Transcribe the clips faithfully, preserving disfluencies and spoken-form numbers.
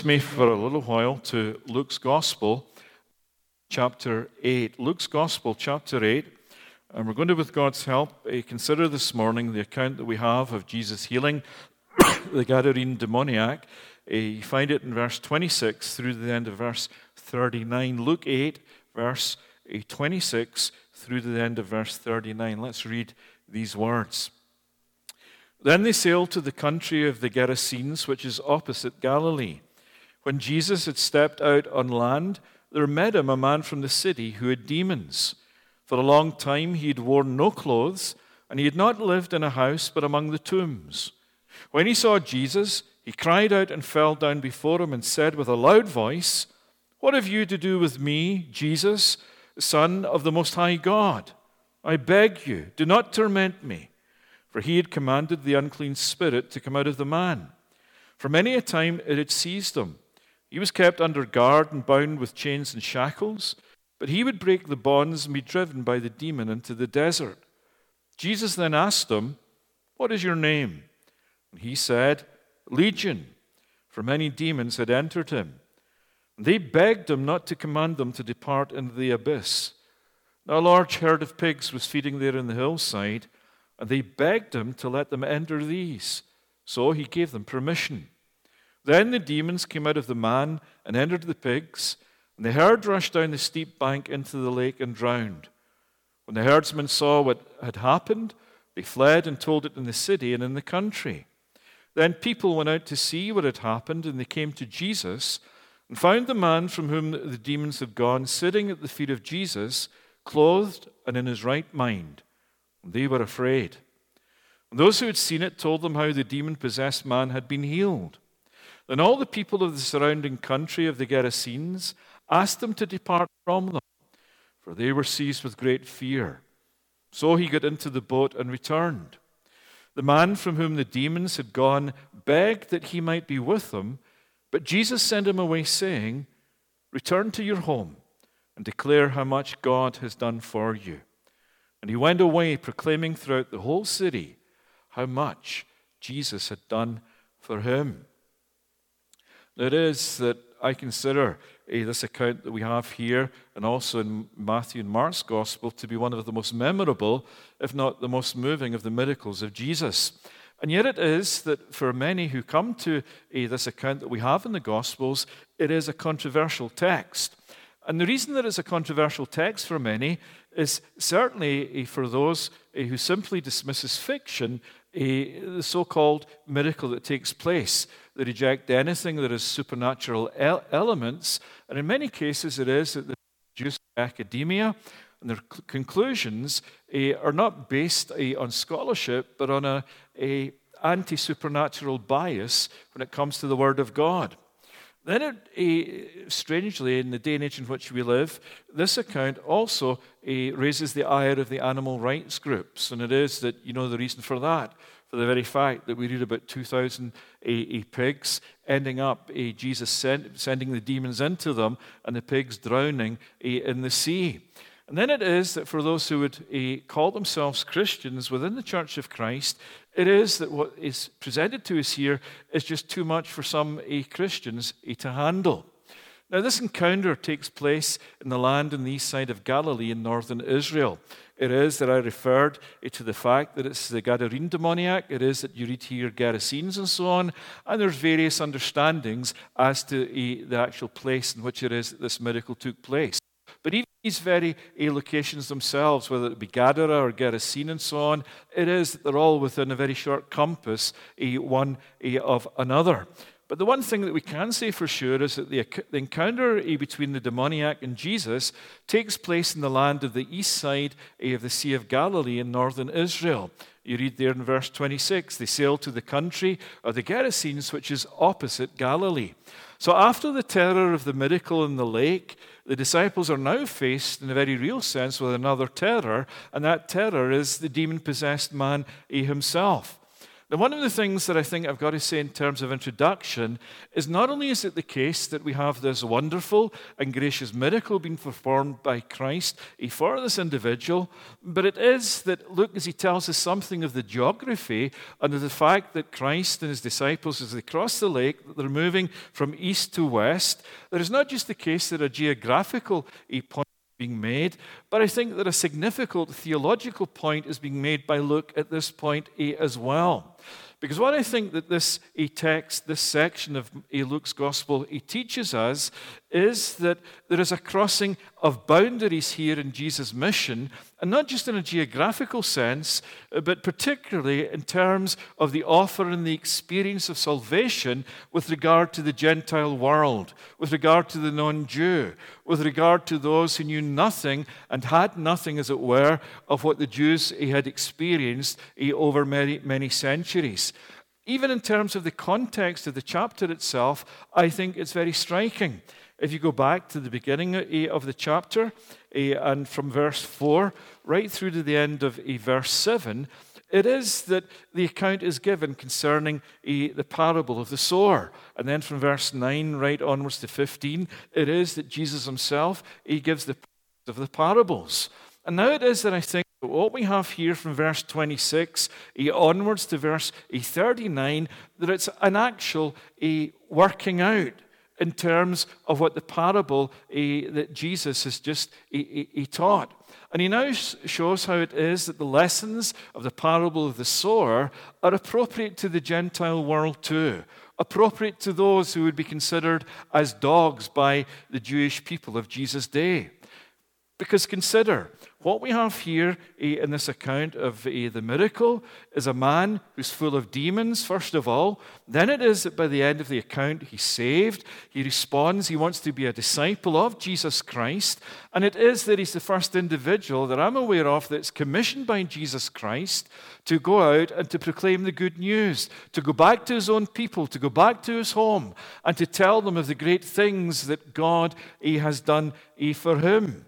with me for a little while to Luke's Gospel, chapter eight. Luke's Gospel, chapter eight. And we're going to, with God's help, uh, consider this morning the account that we have of Jesus healing the Gadarene demoniac. Uh, you find it in verse twenty-six through to the end of verse thirty-nine. Luke eight, verse uh, twenty-six through to the end of verse thirty-nine. Let's read these words. Then they sailed to the country of the Gerasenes, which is opposite Galilee. When Jesus had stepped out on land, there met him a man from the city who had demons. For a long time he had worn no clothes, and he had not lived in a house but among the tombs. When he saw Jesus, he cried out and fell down before him and said with a loud voice, "What have you to do with me, Jesus, Son of the Most High God? I beg you, do not torment me." For he had commanded the unclean spirit to come out of the man. For many a time it had seized him. He was kept under guard and bound with chains and shackles, but he would break the bonds and be driven by the demon into the desert. Jesus then asked him, "What is your name?" And he said, "Legion," for many demons had entered him. And they begged him not to command them to depart into the abyss. Now a large herd of pigs was feeding there in the hillside, and they begged him to let them enter these. So he gave them permission. Then the demons came out of the man and entered the pigs, and the herd rushed down the steep bank into the lake and drowned. When the herdsmen saw what had happened, they fled and told it in the city and in the country. Then people went out to see what had happened, and they came to Jesus and found the man from whom the demons had gone sitting at the feet of Jesus, clothed and in his right mind. And they were afraid. And those who had seen it told them how the demon-possessed man had been healed. Then all the people of the surrounding country of the Gerasenes asked him to depart from them, for they were seized with great fear. So he got into the boat and returned. The man from whom the demons had gone begged that he might be with them, but Jesus sent him away, saying, "Return to your home and declare how much God has done for you." And he went away, proclaiming throughout the whole city how much Jesus had done for him. It is that I consider uh, this account that we have here, and also in Matthew and Mark's Gospel, to be one of the most memorable, if not the most moving, of the miracles of Jesus. And yet it is that for many who come to uh, this account that we have in the Gospels, it is a controversial text. And the reason that it's a controversial text for many is certainly for those who simply dismiss as fiction the so-called miracle that takes place. They reject anything that is supernatural elements, and in many cases it is that the Jewish academia and their conclusions are not based on scholarship, but on a, a anti-supernatural bias when it comes to the Word of God. Then, it, uh, strangely, in the day and age in which we live, this account also uh, raises the ire of the animal rights groups. And it is that, you know, the reason for that, for the very fact that we read about two thousand uh, uh, pigs ending up, uh, Jesus send, sending the demons into them, and the pigs drowning uh, in the sea. And then it is that for those who would uh, call themselves Christians within the Church of Christ, it is that what is presented to us here is just too much for some uh, Christians uh, to handle. Now, this encounter takes place in the land on the east side of Galilee in northern Israel. It is that I referred uh, to the fact that it's the Gadarene demoniac. It is that you read here Gerasenes and so on. And there's various understandings as to uh, the actual place in which it is that this miracle took place. But even these very uh, locations themselves, whether it be Gadara or Gerasene and so on, it is that they're all within a very short compass, uh, one uh, of another. But the one thing that we can say for sure is that the, the encounter uh, between the demoniac and Jesus takes place in the land of the east side uh, of the Sea of Galilee in northern Israel. You read there in verse twenty-six, they sailed to the country of the Gerasenes, which is opposite Galilee. So after the terror of the miracle in the lake, the disciples are now faced in a very real sense with another terror, and that terror is the demon-possessed man himself. Now, one of the things that I think I've got to say in terms of introduction is not only is it the case that we have this wonderful and gracious miracle being performed by Christ for this individual, but it is that, look, as he tells us something of the geography and of the fact that Christ and his disciples, as they cross the lake, that they're moving from east to west, there is not just the case that a geographical point being made, but I think that a significant theological point is being made by Luke at this point as well. Because what I think that this text, this section of Luke's Gospel, he teaches us is that there is a crossing of boundaries here in Jesus' mission, and not just in a geographical sense, but particularly in terms of the offer and the experience of salvation with regard to the Gentile world, with regard to the non-Jew, with regard to those who knew nothing and had nothing, as it were, of what the Jews had experienced over many, many centuries. Even in terms of the context of the chapter itself, I think it's very striking. If you go back to the beginning of the chapter, and from verse four right through to the end of verse seven, it is that the account is given concerning the parable of the sower. And then from verse nine right onwards to fifteen, it is that Jesus himself, he gives the of the parables. And now it is that I think what we have here from verse twenty-six onwards to verse thirty-nine, that it's an actual working out in terms of what the parable that Jesus has just he, he taught. And he now shows how it is that the lessons of the parable of the sower are appropriate to the Gentile world too, appropriate to those who would be considered as dogs by the Jewish people of Jesus' day. Because consider, what we have here in this account of the miracle is a man who's full of demons, first of all. Then it is that by the end of the account, he's saved. He responds. He wants to be a disciple of Jesus Christ. And it is that he's the first individual that I'm aware of that's commissioned by Jesus Christ to go out and to proclaim the good news, to go back to his own people, to go back to his home, and to tell them of the great things that God he has done he, for him.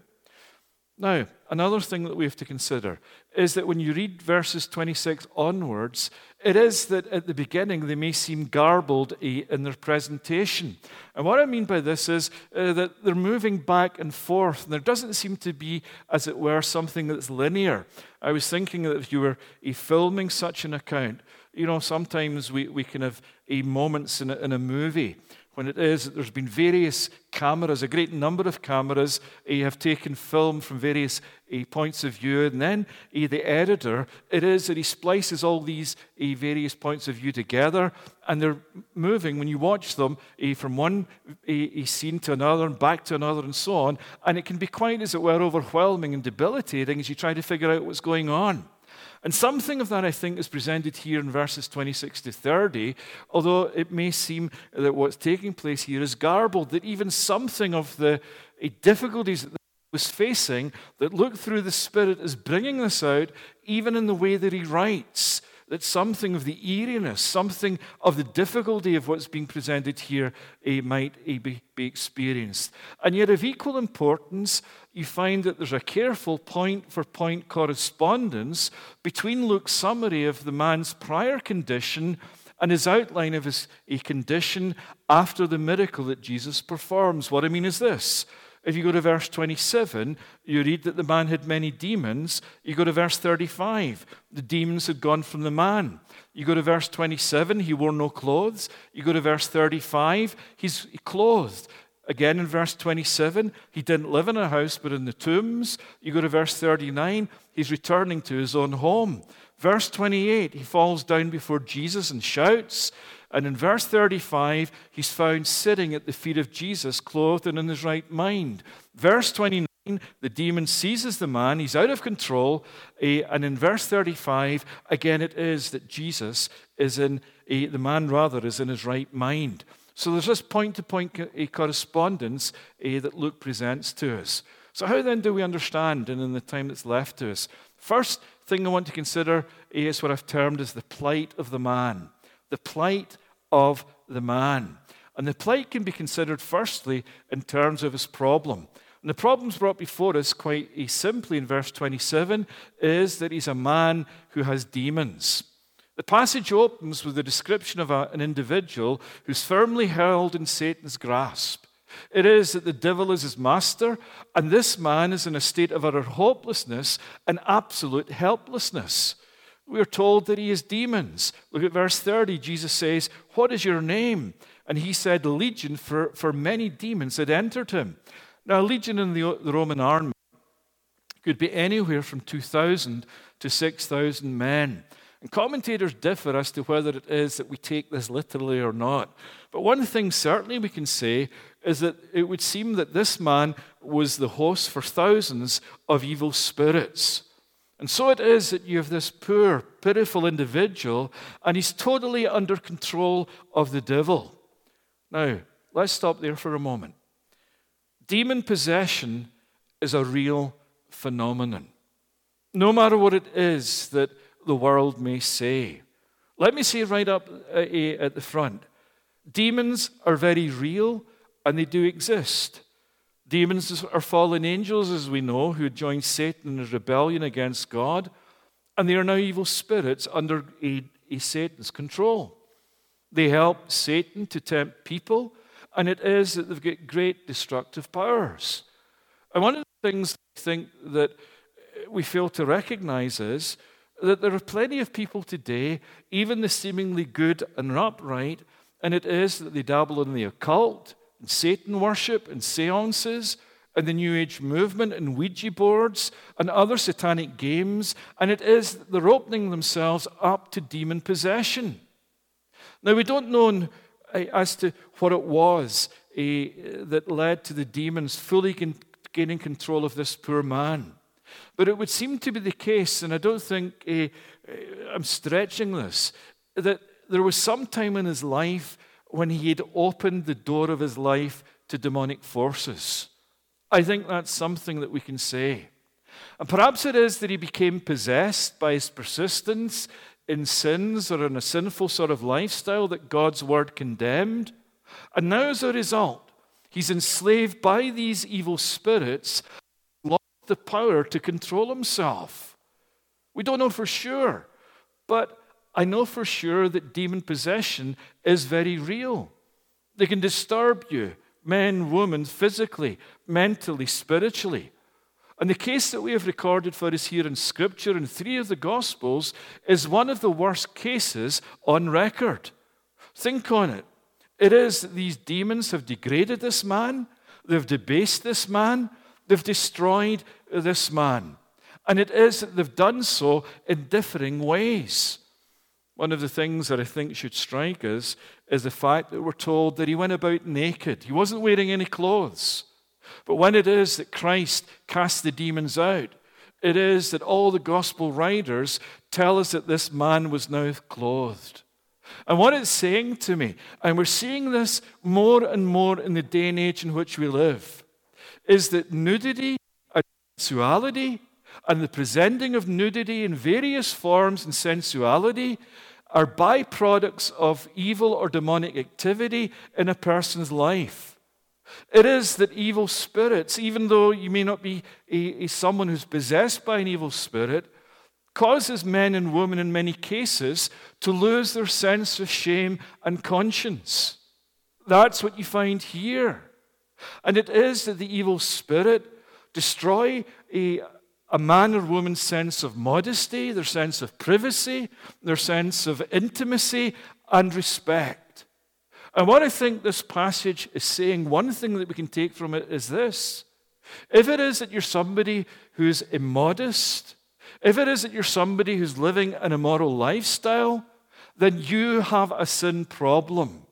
Now, another thing that we have to consider is that when you read verses twenty-six onwards, it is that at the beginning they may seem garbled in their presentation. And what I mean by this is uh, that they're moving back and forth, and there doesn't seem to be, as it were, something that's linear. I was thinking that if you were uh, filming such an account, you know, sometimes we, we can have uh, moments in a, in a movie when it is that there's been various cameras, a great number of cameras uh, have taken film from various uh, points of view, and then uh, the editor, it is that he splices all these uh, various points of view together, and they're moving, when you watch them, uh, from one uh, scene to another, and back to another, and so on, and it can be quite, as it were, overwhelming and debilitating as you try to figure out what's going on. And something of that, I think, is presented here in verses twenty-six to thirty, although it may seem that what's taking place here is garbled, that even something of the difficulties that he was facing, that Luke through the Spirit is bringing this out, even in the way that he writes, that something of the eeriness, something of the difficulty of what's being presented here uh, might uh, be, be experienced. And yet of equal importance, you find that there's a careful point-for-point correspondence between Luke's summary of the man's prior condition and his outline of his a condition after the miracle that Jesus performs. What I mean is this. If you go to verse twenty-seven, you read that the man had many demons. You go to verse thirty-five, the demons had gone from the man. You go to verse twenty-seven, he wore no clothes. You go to verse thirty-five, he's clothed. Again in verse twenty-seven, he didn't live in a house but in the tombs. You go to verse thirty-nine, he's returning to his own home. Verse twenty-eight, he falls down before Jesus and shouts. And in verse thirty-five, he's found sitting at the feet of Jesus, clothed and in his right mind. Verse twenty-nine, the demon seizes the man, he's out of control. And in verse thirty-five, again it is that Jesus is in, the man rather, is in his right mind. So there's this point-to-point correspondence that Luke presents to us. So how then do we understand, and in the time that's left to us? First thing I want to consider is what I've termed as the plight of the man. The plight of the man. And the plight can be considered firstly in terms of his problem. And the problems brought before us quite simply in verse twenty-seven is that he's a man who has demons. The passage opens with a description of a, an individual who's firmly held in Satan's grasp. It is that the devil is his master, and this man is in a state of utter hopelessness and absolute helplessness. We are told that he has demons. Look at verse thirty. Jesus says, "What is your name?" And he said, "Legion," for, for many demons had entered him. Now, a legion in the, the Roman army could be anywhere from two thousand to six thousand men. And commentators differ as to whether it is that we take this literally or not. But one thing certainly we can say is that it would seem that this man was the host for thousands of evil spirits. And so it is that you have this poor, pitiful individual, and he's totally under control of the devil. Now, let's stop there for a moment. Demon possession is a real phenomenon, no matter what it is that the world may say. Let me say right up at the front, demons are very real and they do exist. Demons are fallen angels, as we know, who joined Satan in rebellion against God, and they are now evil spirits under a, a Satan's control. They help Satan to tempt people, and it is that they've got great destructive powers. And one of the things I think that we fail to recognize is that there are plenty of people today, even the seemingly good and upright, and it is that they dabble in the occult, and Satan worship, and seances, and the New Age movement, and Ouija boards, and other satanic games, and it is that they're opening themselves up to demon possession. Now, we don't know as to what it was uh, that led to the demons fully con- gaining control of this poor man. But it would seem to be the case, and I don't think uh, I'm stretching this, that there was some time in his life when he had opened the door of his life to demonic forces. I think that's something that we can say. And perhaps it is that he became possessed by his persistence in sins or in a sinful sort of lifestyle that God's word condemned. And now as a result, he's enslaved by these evil spirits, lost the power to control himself. We don't know for sure, but I know for sure that demon possession is very real. They can disturb you, men, women, physically, mentally, spiritually. And the case that we have recorded for us here in Scripture in three of the Gospels is one of the worst cases on record. Think on it. It is that these demons have degraded this man, they've debased this man, they've destroyed this man. And it is that they've done so in differing ways. One of the things that I think should strike us is the fact that we're told that he went about naked. He wasn't wearing any clothes. But when it is that Christ cast the demons out, it is that all the gospel writers tell us that this man was now clothed. And what it's saying to me, and we're seeing this more and more in the day and age in which we live, is that nudity and sensuality and the presenting of nudity in various forms and sensuality are byproducts of evil or demonic activity in a person's life. It is that evil spirits, even though you may not be a, a someone who's possessed by an evil spirit, causes men and women in many cases to lose their sense of shame and conscience. That's what you find here. And it is that the evil spirit destroy a A man or woman's sense of modesty, their sense of privacy, their sense of intimacy and respect. And what I think this passage is saying, one thing that we can take from it is this. If it is that you're somebody who's immodest, if it is that you're somebody who's living an immoral lifestyle, then you have a sin problem.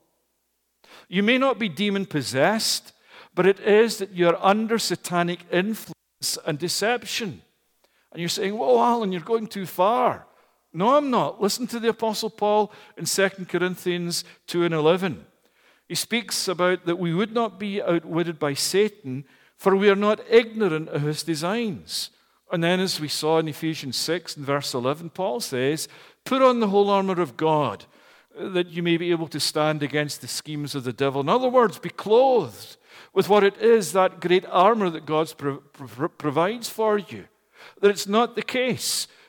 You may not be demon-possessed, but it is that you're under satanic influence and deception. And you're saying, "Whoa, Alan, you're going too far." No, I'm not. Listen to the Apostle Paul in Second Corinthians two and eleven. He speaks about that we would not be outwitted by Satan, for we are not ignorant of his designs. And then as we saw in Ephesians six and verse eleven, Paul says, "Put on the whole armor of God, that you may be able to stand against the schemes of the devil." In other words, be clothed with what it is, that great armor that God pro- pro- provides for you. That it's not the case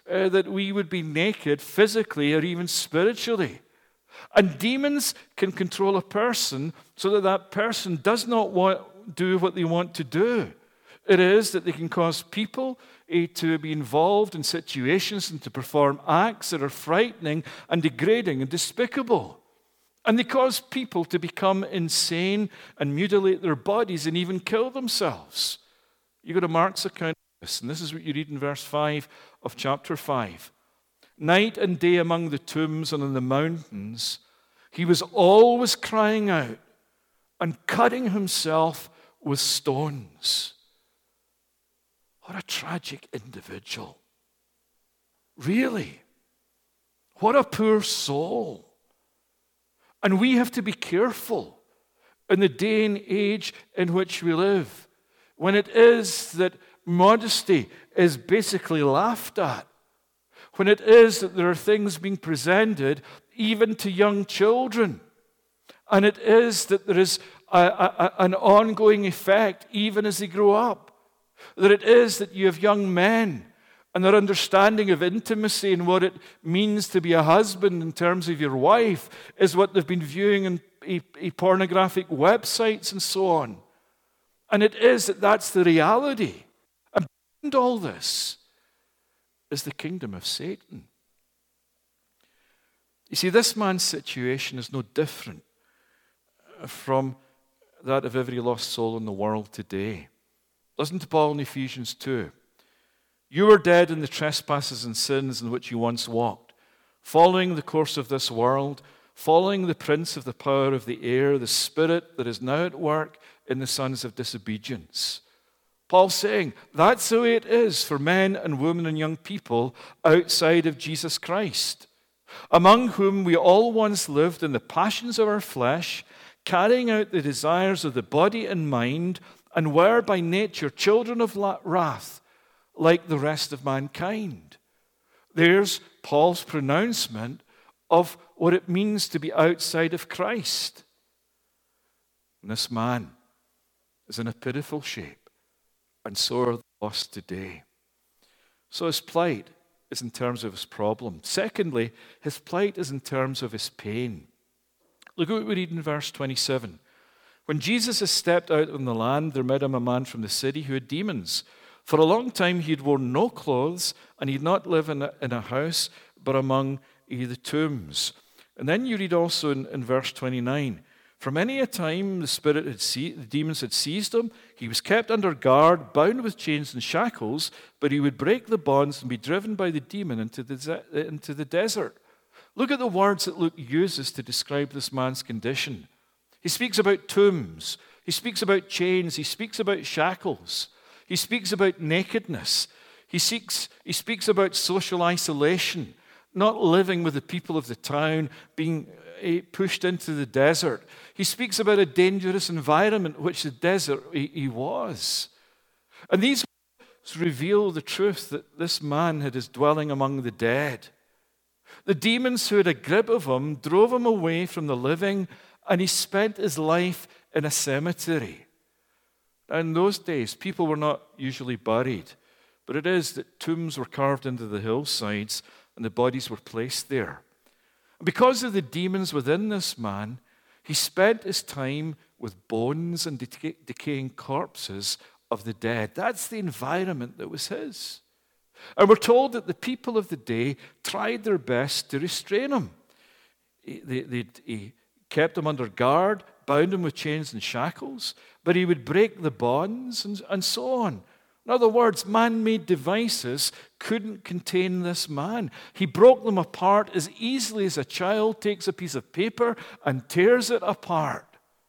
uh, that we would be naked physically or even spiritually. And demons can control a person so that that person does not want, do what they want to do. It is that they can cause people uh, to be involved in situations and to perform acts that are frightening and degrading and despicable. And they cause people to become insane and mutilate their bodies and even kill themselves. You go to Mark's account of this, and this is what you read in verse five of chapter five. Night and day among the tombs and on the mountains, he was always crying out and cutting himself with stones. What a tragic individual. Really. What a poor soul. And we have to be careful in the day and age in which we live, when it is that modesty is basically laughed at, when it is that there are things being presented even to young children, and it is that there is a, a, an ongoing effect even as they grow up, that it is that you have young men and their understanding of intimacy and what it means to be a husband in terms of your wife is what they've been viewing in a, a pornographic websites and so on. And it is that that's the reality. And behind all this is the kingdom of Satan. You see, this man's situation is no different from that of every lost soul in the world today. Listen to Paul in Ephesians two. You were dead in the trespasses and sins in which you once walked, following the course of this world, following the prince of the power of the air, the spirit that is now at work in the sons of disobedience. Paul's saying that's the way it is for men and women and young people outside of Jesus Christ, among whom we all once lived in the passions of our flesh, carrying out the desires of the body and mind, and were by nature children of wrath, like the rest of mankind. There's Paul's pronouncement of what it means to be outside of Christ. And this man is in a pitiful shape, and so are the lost today. So his plight is in terms of his problem. Secondly, his plight is in terms of his pain. Look at what we read in verse twenty-seven. When Jesus had stepped out on the land, there met him a man from the city who had demons. For a long time he had worn no clothes, and he had not lived in a, in a house, but among uh, the tombs. And then you read also in, in verse twenty-nine, for many a time the spirit had se- the demons had seized him. He was kept under guard, bound with chains and shackles, but he would break the bonds and be driven by the demon into the, ze- into the desert. Look at the words that Luke uses to describe this man's condition. He speaks about tombs. He speaks about chains. He speaks about shackles. He speaks about nakedness. He speaks, he speaks about social isolation, not living with the people of the town, being pushed into the desert. He speaks about a dangerous environment, which the desert he, he was. And these words reveal the truth that this man had his dwelling among the dead. The demons who had a grip of him drove him away from the living, and he spent his life in a cemetery. In those days, people were not usually buried, but it is that tombs were carved into the hillsides and the bodies were placed there. And because of the demons within this man, he spent his time with bones and decay- decaying corpses of the dead. That's the environment that was his. And we're told that the people of the day tried their best to restrain him. They, they, he kept him under guard, bound him with chains and shackles, but he would break the bonds and, and so on. In other words, man-made devices couldn't contain this man. He broke them apart as easily as a child takes a piece of paper and tears it apart.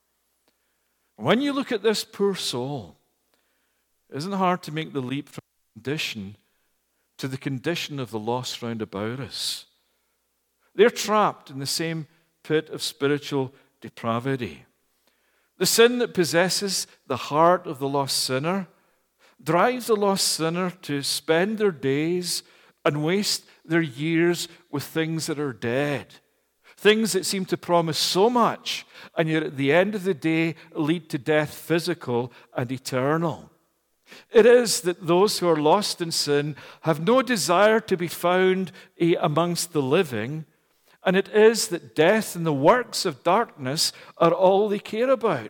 When you look at this poor soul, it isn't hard to make the leap from condition to the condition of the lost round about us. They're trapped in the same pit of spiritual depravity. The sin that possesses the heart of the lost sinner drives the lost sinner to spend their days and waste their years with things that are dead, things that seem to promise so much, and yet at the end of the day lead to death, physical and eternal. It is that those who are lost in sin have no desire to be found eh, amongst the living, and it is that death and the works of darkness are all they care about.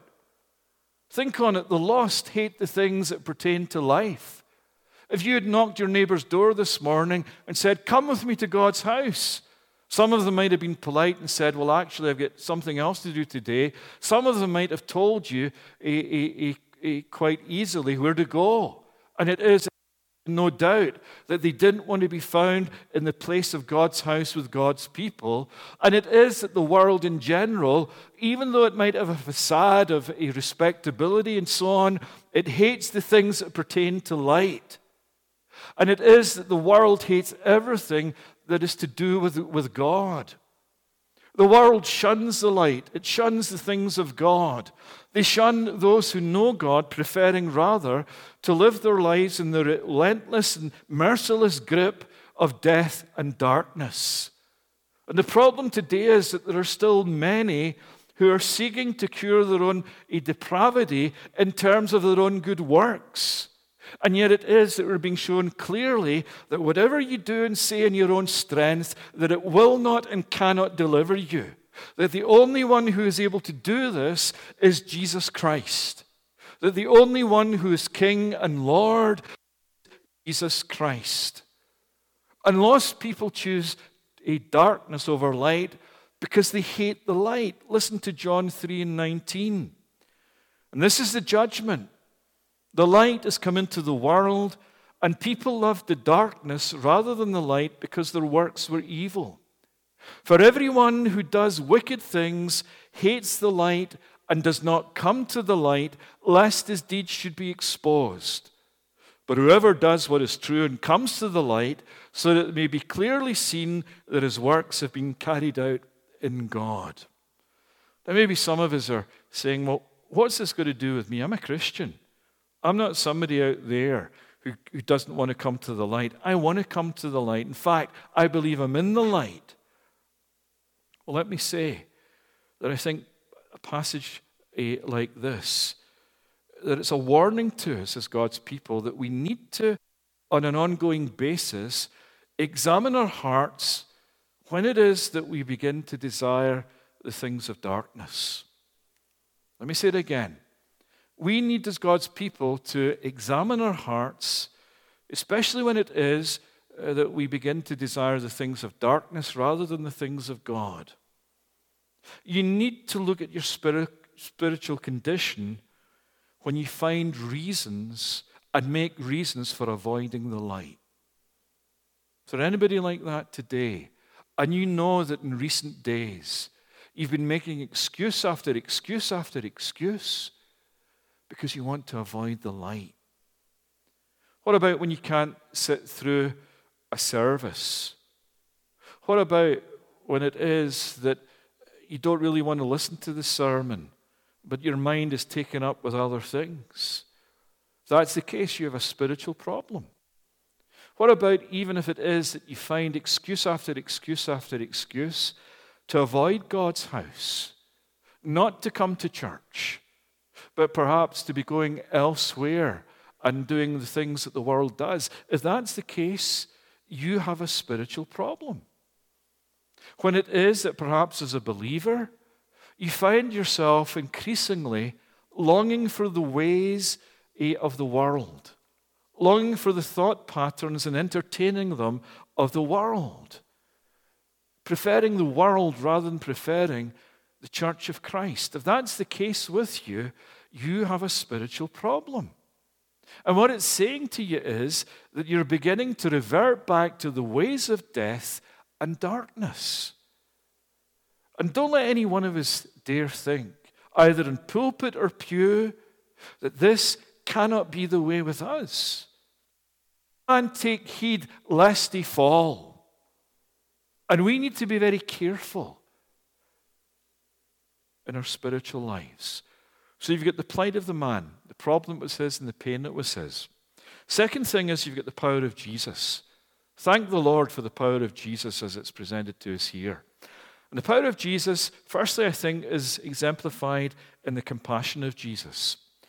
Think on it. The lost hate the things that pertain to life. If you had knocked your neighbor's door this morning and said, "Come with me to God's house," some of them might have been polite and said, "Well, actually, I've got something else to do today." Some of them might have told you eh, eh, eh, eh, quite easily where to go. And it is no doubt that they didn't want to be found in the place of God's house with God's people. And it is that the world in general, even though it might have a facade of a respectability and so on, it hates the things that pertain to light. And it is that the world hates everything that is to do with, with God. The world shuns the light. It shuns the things of God. They shun those who know God, preferring rather to live their lives in the relentless and merciless grip of death and darkness. And the problem today is that there are still many who are seeking to cure their own depravity in terms of their own good works. And yet it is that we're being shown clearly that whatever you do and say in your own strength, that it will not and cannot deliver you. That the only one who is able to do this is Jesus Christ. That the only one who is King and Lord is Jesus Christ. And lost people choose a darkness over light because they hate the light. Listen to John three and nineteen. And this is the judgment. The light has come into the world, and people loved the darkness rather than the light because their works were evil. For everyone who does wicked things hates the light and does not come to the light, lest his deeds should be exposed. But whoever does what is true and comes to the light, so that it may be clearly seen that his works have been carried out in God. Now maybe some of us are saying, well, what's this got to do with me? I'm a Christian. I'm not somebody out there who, who doesn't want to come to the light. I want to come to the light. In fact, I believe I'm in the light. Well, let me say that I think a passage uh, like this, that it's a warning to us as God's people that we need to, on an ongoing basis, examine our hearts when it is that we begin to desire the things of darkness. Let me say it again. We need, as God's people, to examine our hearts, especially when it is uh, that we begin to desire the things of darkness rather than the things of God. You need to look at your spirit, spiritual condition when you find reasons and make reasons for avoiding the light. Is there anybody like that today? And you know that in recent days, you've been making excuse after excuse after excuse because you want to avoid the light. What about when you can't sit through a service? What about when it is that you don't really want to listen to the sermon, but your mind is taken up with other things? If that's the case, you have a spiritual problem. What about even if it is that you find excuse after excuse after excuse to avoid God's house, not to come to church, but perhaps to be going elsewhere and doing the things that the world does? If that's the case, you have a spiritual problem. When it is that perhaps as a believer, you find yourself increasingly longing for the ways of the world, longing for the thought patterns and entertaining them of the world, preferring the world rather than preferring the church of Christ. If that's the case with you, you have a spiritual problem. And what it's saying to you is that you're beginning to revert back to the ways of death and darkness. And don't let any one of us dare think, either in pulpit or pew, that this cannot be the way with us. And take heed lest he fall. And we need to be very careful in our spiritual lives. So you've got the plight of the man, the problem that was his and the pain that was his. Second thing is you've got the power of Jesus. Thank the Lord for the power of Jesus as it's presented to us here. And the power of Jesus, firstly, I think, is exemplified in the compassion of Jesus.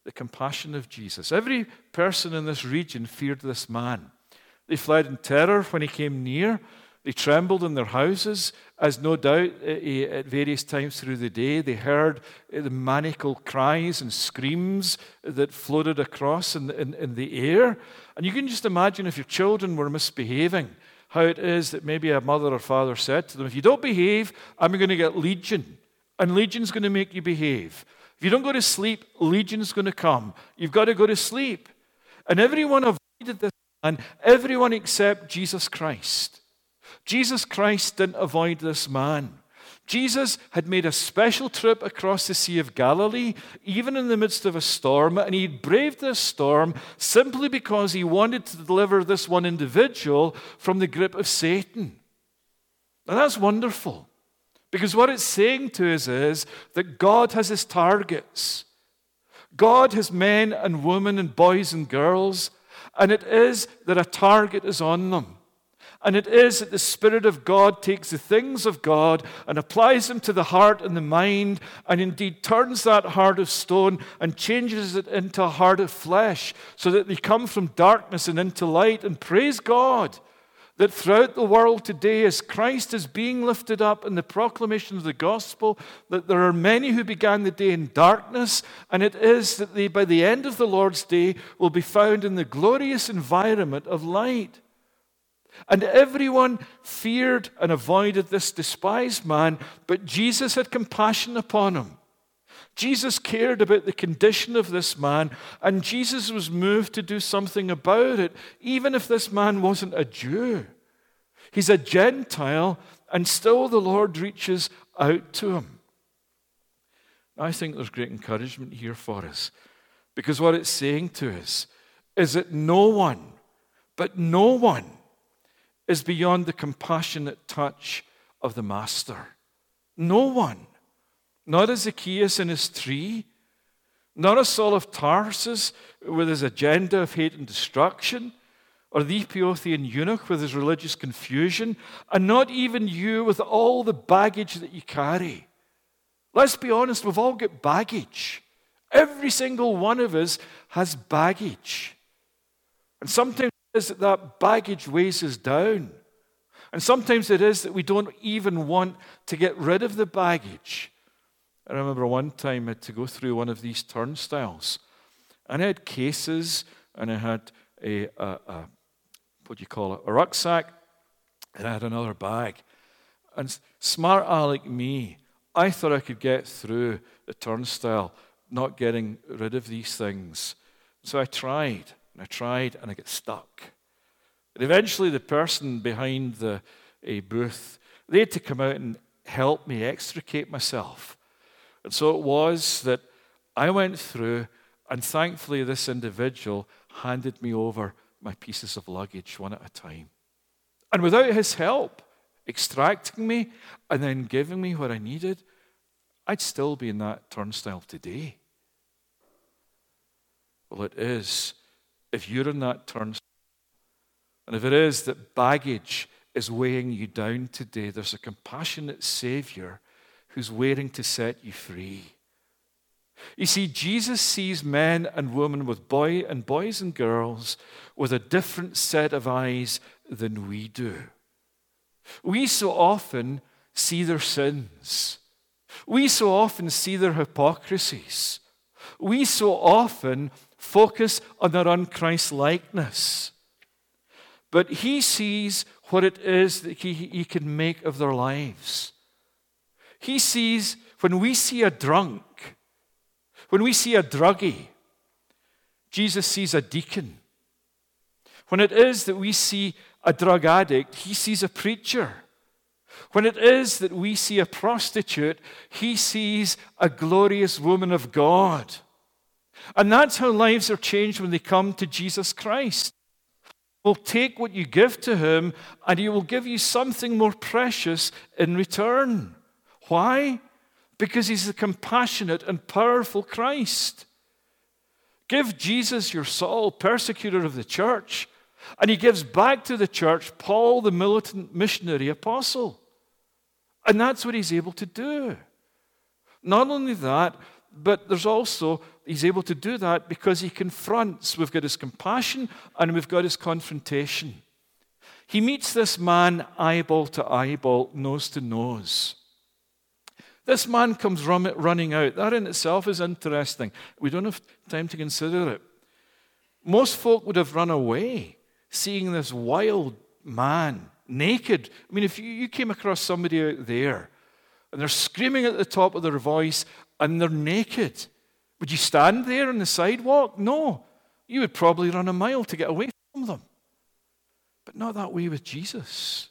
the compassion of Jesus. Every person in this region feared this man. They fled in terror when he came near. They trembled in their houses, as no doubt at various times through the day they heard the maniacal cries and screams that floated across in the, in, in the air. And you can just imagine if your children were misbehaving, how it is that maybe a mother or father said to them, if you don't behave, I'm going to get legion. And legion's going to make you behave. If you don't go to sleep, legion's going to come. You've got to go to sleep. And everyone avoided this man, everyone except Jesus Christ. Jesus Christ didn't avoid this man. Jesus had made a special trip across the Sea of Galilee, even in the midst of a storm, and he braved this storm simply because he wanted to deliver this one individual from the grip of Satan. Now that's wonderful, because what it's saying to us is that God has his targets. God has men and women and boys and girls, and it is that a target is on them. And it is that the Spirit of God takes the things of God and applies them to the heart and the mind, and indeed turns that heart of stone and changes it into a heart of flesh, so that they come from darkness and into light. And praise God that throughout the world today, as Christ is being lifted up in the proclamation of the gospel, that there are many who began the day in darkness, and it is that they, by the end of the Lord's day, will be found in the glorious environment of light. And everyone feared and avoided this despised man, but Jesus had compassion upon him. Jesus cared about the condition of this man, and Jesus was moved to do something about it, even if this man wasn't a Jew. He's a Gentile, and still the Lord reaches out to him. I think there's great encouragement here for us, because what it's saying to us is that no one, but no one, is beyond the compassionate touch of the Master. No one. Not a Zacchaeus in his tree, not a Saul of Tarsus with his agenda of hate and destruction, or the Ethiopian eunuch with his religious confusion, and not even you with all the baggage that you carry. Let's be honest, we've all got baggage. Every single one of us has baggage. And sometimes it is that that baggage weighs us down. And sometimes it is that we don't even want to get rid of the baggage. I remember one time I had to go through one of these turnstiles. And I had cases, and I had a, a, a what do you call it, a rucksack, and I had another bag. And smart aleck me, I thought I could get through the turnstile not getting rid of these things. So I tried, and I tried, and I got stuck. And eventually the person behind the a booth, they had to come out and help me extricate myself. And so it was that I went through, and thankfully this individual handed me over my pieces of luggage one at a time. And without his help, extracting me and then giving me what I needed, I'd still be in that turnstile today. Well, it is, if you're in that turnstile, and if it is that baggage is weighing you down today, there's a compassionate Savior who's waiting to set you free. You see, Jesus sees men and women with boy and boys and girls with a different set of eyes than we do. We so often see their sins. We so often see their hypocrisies. We so often focus on their un-Christ-likeness. But he sees what it is that he, he can make of their lives. He sees, when we see a drunk, when we see a druggie, Jesus sees a deacon. When it is that we see a drug addict, he sees a preacher. When it is that we see a prostitute, he sees a glorious woman of God. And that's how lives are changed when they come to Jesus Christ. He will take what you give to him, and he will give you something more precious in return. Why? Because he's the compassionate and powerful Christ. Give Jesus your Saul, persecutor of the church, and he gives back to the church Paul, the militant missionary apostle. And that's what he's able to do. Not only that, but there's also, He's able to do that because he confronts. We've got his compassion and we've got his confrontation. He meets this man eyeball to eyeball, nose to nose. This man comes running out. That in itself is interesting. We don't have time to consider it. Most folk would have run away seeing this wild man, naked. I mean, if you, you came across somebody out there and they're screaming at the top of their voice and they're naked, would you stand there on the sidewalk? No. You would probably run a mile to get away from them. But not that way with Jesus.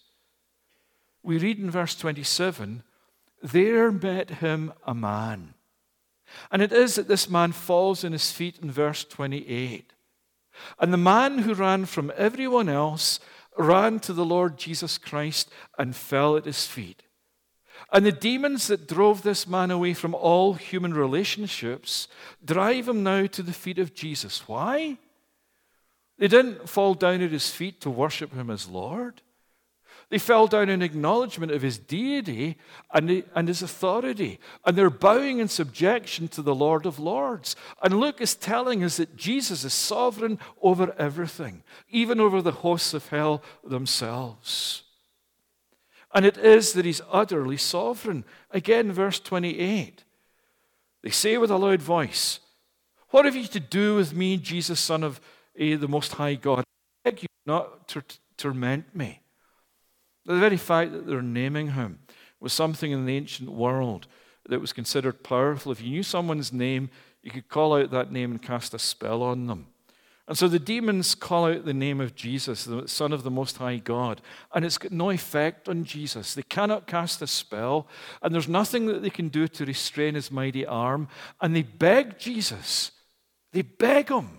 We read in verse twenty-seven, there met him a man. And it is that this man falls on his feet in verse twenty-eight. And the man who ran from everyone else ran to the Lord Jesus Christ and fell at his feet. And the demons that drove this man away from all human relationships drive him now to the feet of Jesus. Why? They didn't fall down at his feet to worship him as Lord. They fell down in acknowledgement of his deity and, and his authority. And they're bowing in subjection to the Lord of Lords. And Luke is telling us that Jesus is sovereign over everything, even over the hosts of hell themselves. And it is that he's utterly sovereign. Again, verse twenty-eight. They say with a loud voice, what have you to do with me, Jesus, Son of eh, the Most High God? I beg you not to torment me. The very fact that they're naming him was something in the ancient world that was considered powerful. If you knew someone's name, you could call out that name and cast a spell on them. And so the demons call out the name of Jesus, the Son of the Most High God, and it's got no effect on Jesus. They cannot cast a spell, and there's nothing that they can do to restrain his mighty arm, and they beg Jesus. They beg him.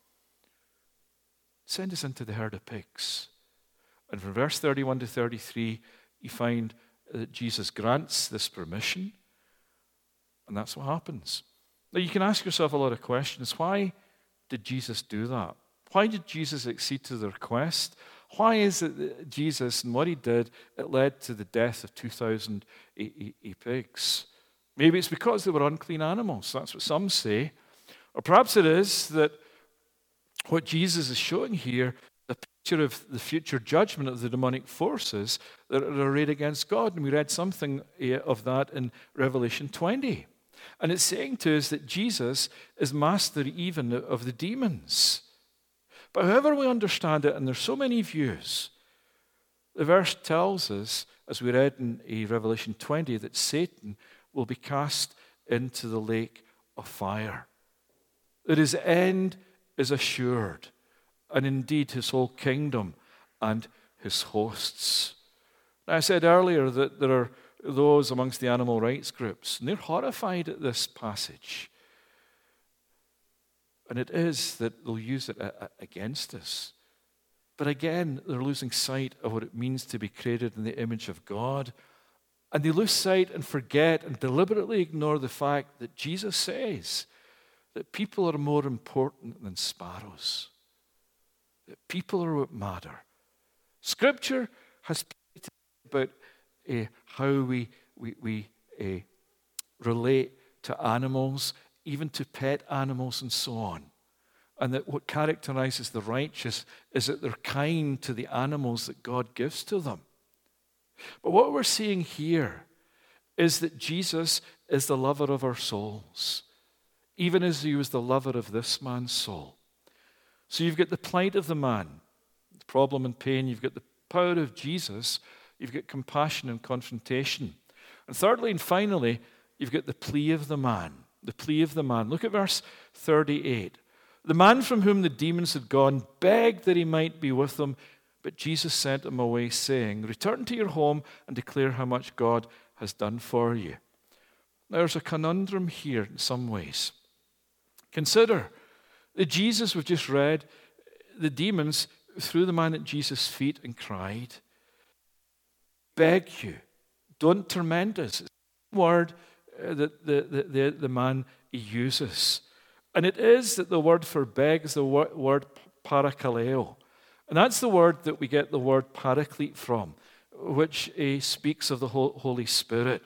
Send us into the herd of pigs. And from verse thirty-one to thirty-three, you find that Jesus grants this permission, and that's what happens. Now, you can ask yourself a lot of questions. Why did Jesus do that? Why did Jesus accede to the request? Why is it that Jesus and what he did, it led to the death of two thousand pigs? Maybe it's because they were unclean animals. That's what some say. Or perhaps it is that what Jesus is showing here, the picture of the future judgment of the demonic forces that are arrayed against God. And we read something of that in Revelation twenty. And it's saying to us that Jesus is master even of the demons. But however we understand it, and there's so many views, the verse tells us, as we read in Revelation twenty, that Satan will be cast into the lake of fire. That his end is assured, and indeed his whole kingdom and his hosts. Now, I said earlier that there are those amongst the animal rights groups, and they're horrified at this passage. And it is that they'll use it against us. But again, they're losing sight of what it means to be created in the image of God. And they lose sight and forget and deliberately ignore the fact that Jesus says that people are more important than sparrows. That people are what matter. Scripture has about uh, how we, we, we uh, relate to animals, even to pet animals and so on. And that what characterizes the righteous is that they're kind to the animals that God gives to them. But what we're seeing here is that Jesus is the lover of our souls, even as he was the lover of this man's soul. So you've got the plight of the man, the problem and pain. You've got the power of Jesus. You've got compassion and confrontation. And thirdly and finally, you've got the plea of the man. The plea of the man. Look at verse thirty-eight. The man from whom the demons had gone begged that he might be with them, but Jesus sent him away, saying, return to your home and declare how much God has done for you. Now, there's a conundrum here in some ways. Consider that Jesus, we've just read, the demons threw the man at Jesus' feet and cried, beg you, don't torment us. It's the word that the, the, the, the man uses. And it is that the word for beg is the word, word parakaleo. And that's the word that we get the word paraclete from, which uh, speaks of the Holy Spirit.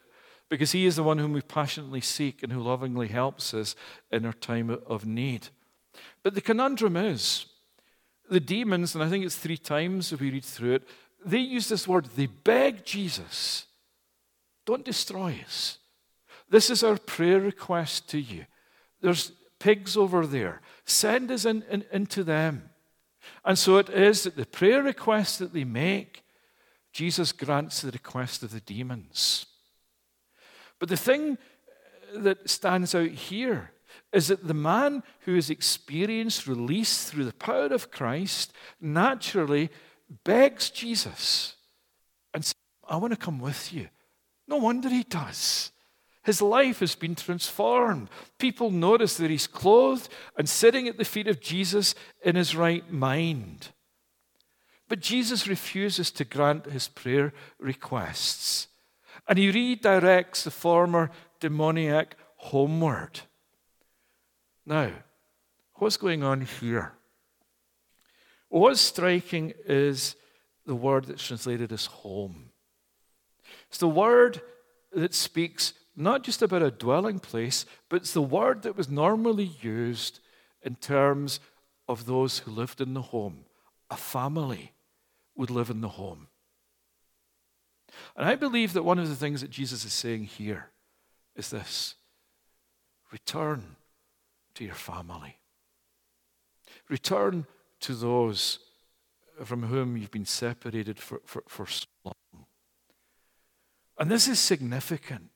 because he is the one whom we passionately seek and who lovingly helps us in our time of need. But the conundrum is, the demons, and I think it's three times if we read through it, they use this word, they beg Jesus, don't destroy us. This is our prayer request to you. There's pigs over there. Send us in, in, into them. And so it is that the prayer request that they make, Jesus grants the request of the demons. But the thing that stands out here is that the man who has experienced release through the power of Christ naturally begs Jesus and says, I want to come with you. No wonder he does. His life has been transformed. People notice that he's clothed and sitting at the feet of Jesus in his right mind. But Jesus refuses to grant his prayer requests. And he redirects the former demoniac homeward. Now, what's going on here? What's striking is the word that's translated as home. It's the word that speaks not just about a dwelling place, but it's the word that was normally used in terms of those who lived in the home. A family would live in the home. And I believe that one of the things that Jesus is saying here is this: return to your family. Return to those from whom you've been separated for, for, for so long. And this is significant.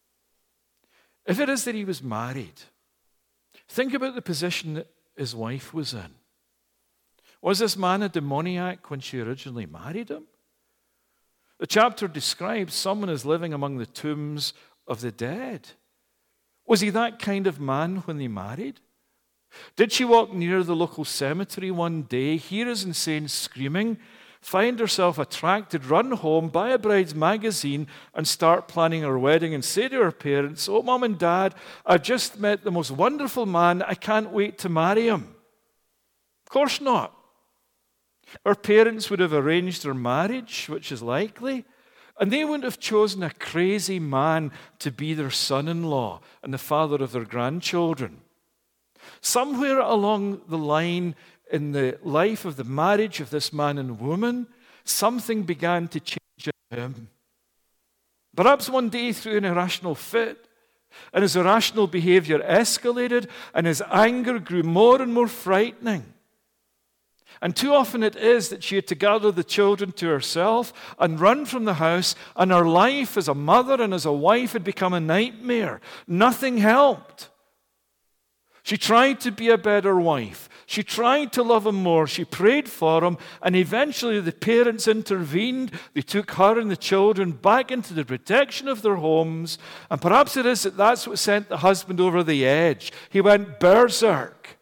If it is that he was married, think about the position that his wife was in. Was this man a demoniac when she originally married him? The chapter describes someone as living among the tombs of the dead. Was he that kind of man when they married? Did she walk near the local cemetery one day, hear his insane screaming, find herself attracted, run home, buy a bride's magazine, and start planning her wedding and say to her parents, oh, Mom and Dad, I've just met the most wonderful man. I can't wait to marry him? Of course not. Her parents would have arranged their marriage, which is likely, and they wouldn't have chosen a crazy man to be their son-in-law and the father of their grandchildren. Somewhere along the line in the life of the marriage of this man and woman, something began to change in him. Perhaps one day through an irrational fit, and his irrational behavior escalated, and his anger grew more and more frightening. And too often it is that she had to gather the children to herself and run from the house, and her life as a mother and as a wife had become a nightmare. Nothing helped. She tried to be a better wife. She tried to love him more. She prayed for him, and eventually the parents intervened. They took her and the children back into the protection of their homes, and perhaps it is that that's what sent the husband over the edge. He went berserk.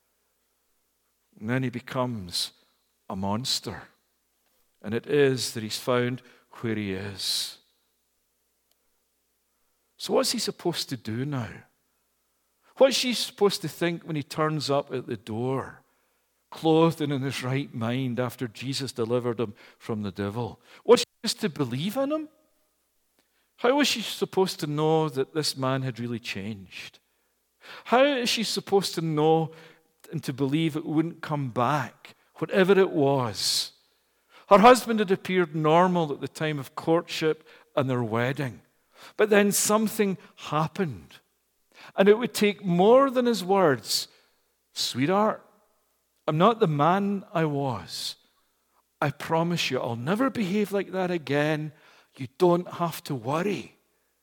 And then he becomes a monster. And it is that he's found where he is. So what's he supposed to do now? What's she supposed to think when he turns up at the door, clothed and in his right mind after Jesus delivered him from the devil? Was she just to believe in him? How was she supposed to know that this man had really changed? How is she supposed to know and to believe it wouldn't come back, whatever it was? Her husband had appeared normal at the time of courtship and their wedding. But then something happened. And it would take more than his words. Sweetheart, I'm not the man I was. I promise you, I'll never behave like that again. You don't have to worry.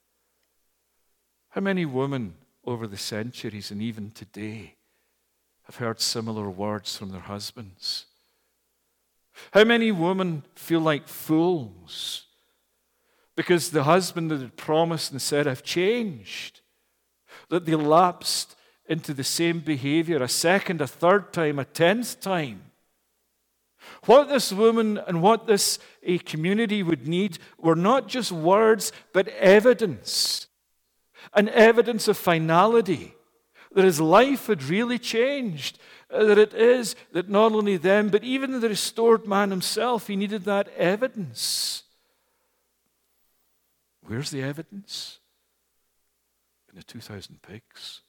How many women over the centuries and even today have heard similar words from their husbands? How many women feel like fools because the husband that had promised and said, I've changed, that they lapsed into the same behavior a second, a third time, a tenth time? What this woman and what this a community would need were not just words, but evidence. An evidence of finality, that his life had really changed, that it is that not only them, but even the restored man himself, he needed that evidence. Where's the evidence? the two thousand pigs.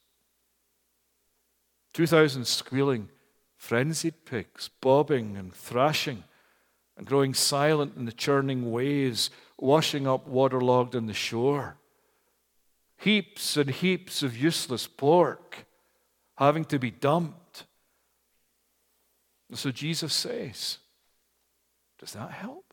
two thousand squealing, frenzied pigs, bobbing and thrashing and growing silent in the churning waves, washing up waterlogged on the shore. Heaps and heaps of useless pork having to be dumped. And so Jesus says, does that help?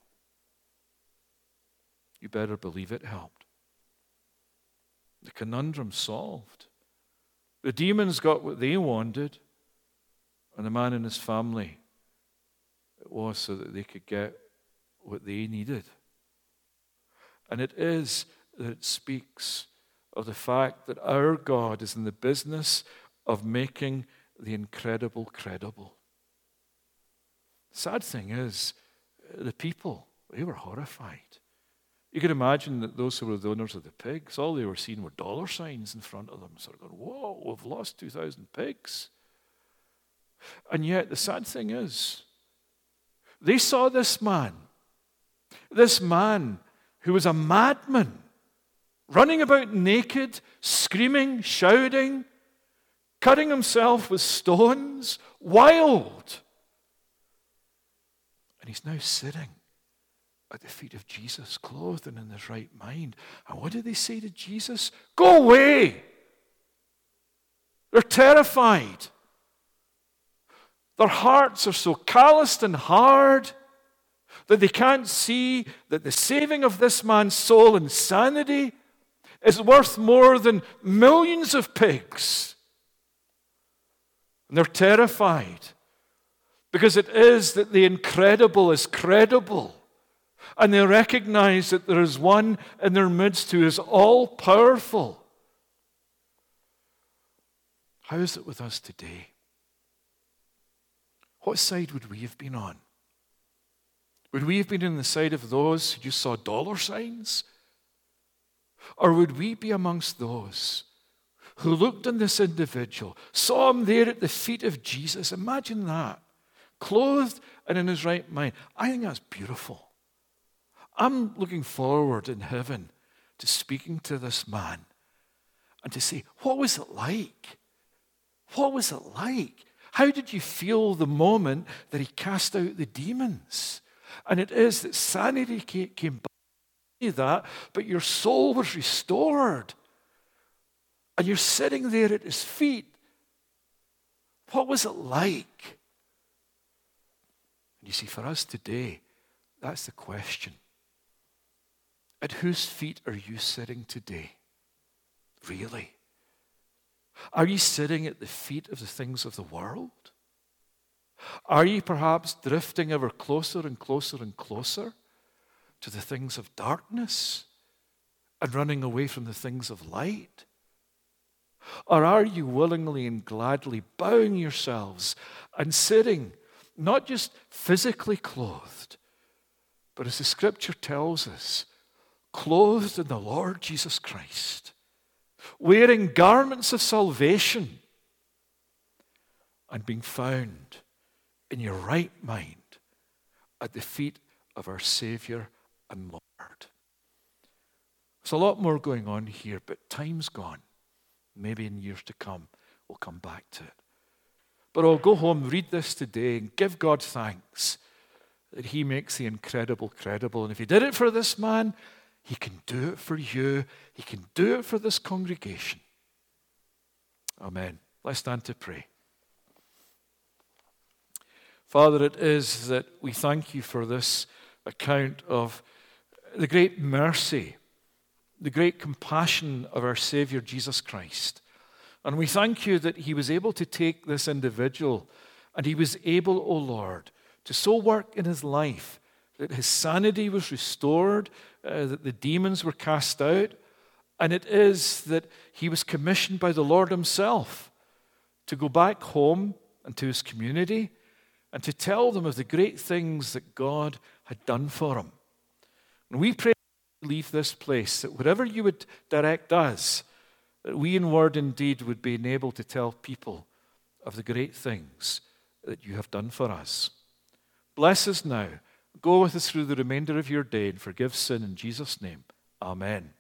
You better believe it helped. The conundrum solved. The demons got what they wanted, and the man and his family, it was so that they could get what they needed. And it is that it speaks of the fact that our God is in the business of making the incredible credible. The sad thing is, the people, they were horrified. You can imagine that those who were the owners of the pigs, all they were seeing were dollar signs in front of them. So they're going, whoa, we've lost two thousand pigs. And yet the sad thing is, they saw this man, this man who was a madman, running about naked, screaming, shouting, cutting himself with stones, wild. And he's now sitting at the feet of Jesus, clothed and in his right mind. And what did they say to Jesus? Go away! They're terrified. Their hearts are so calloused and hard that they can't see that the saving of this man's soul and sanity is worth more than millions of pigs. And they're terrified because it is that the incredible is credible. And they recognize that there is one in their midst who is all-powerful. How is it with us today? What side would we have been on? Would we have been on the side of those who just saw dollar signs? Or would we be amongst those who looked on this individual, saw him there at the feet of Jesus? Imagine that. Clothed and in his right mind. I think that's beautiful. I'm looking forward in heaven to speaking to this man and to say, what was it like? What was it like? How did you feel the moment that he cast out the demons? And it is that sanity came back to that, but your soul was restored. And you're sitting there at his feet. What was it like? And you see, for us today, that's the question. At whose feet are you sitting today? Really? Are you sitting at the feet of the things of the world? Are you perhaps drifting ever closer and closer and closer to the things of darkness and running away from the things of light? Or are you willingly and gladly bowing yourselves and sitting, not just physically clothed, but as the scripture tells us, clothed in the Lord Jesus Christ, wearing garments of salvation and being found in your right mind at the feet of our Savior and Lord. There's a lot more going on here, but time's gone. Maybe in years to come, we'll come back to it. But I'll go home, read this today, and give God thanks that he makes the incredible credible. And if he did it for this man, he can do it for you. He can do it for this congregation. Amen. Let's stand to pray. Father, it is that we thank you for this account of the great mercy, the great compassion of our Savior Jesus Christ. And we thank you that he was able to take this individual and he was able, O Lord, to so work in his life that his sanity was restored, uh, that the demons were cast out, and it is that he was commissioned by the Lord himself to go back home and to his community and to tell them of the great things that God had done for him. And we pray to leave this place, that whatever you would direct us, that we in word and deed would be enabled to tell people of the great things that you have done for us. Bless us now. Go with us through the remainder of your day and forgive sin in Jesus' name. Amen.